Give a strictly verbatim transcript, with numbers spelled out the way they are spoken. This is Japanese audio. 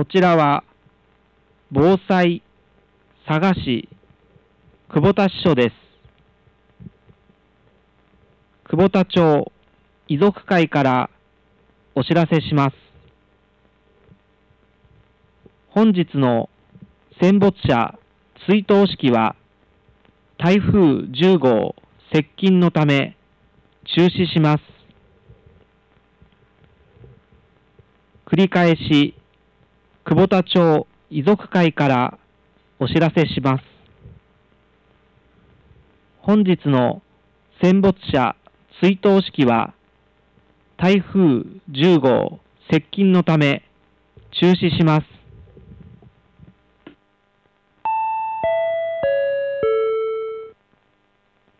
こちらは防災佐賀市久保田支所です。久保田町遺族会からお知らせします。本日の戦没者追悼式は台風じゅう号接近のため中止します。繰り返し久保田町遺族会からお知らせします。本日の戦没者追悼式は台風じゅう号接近のため中止します。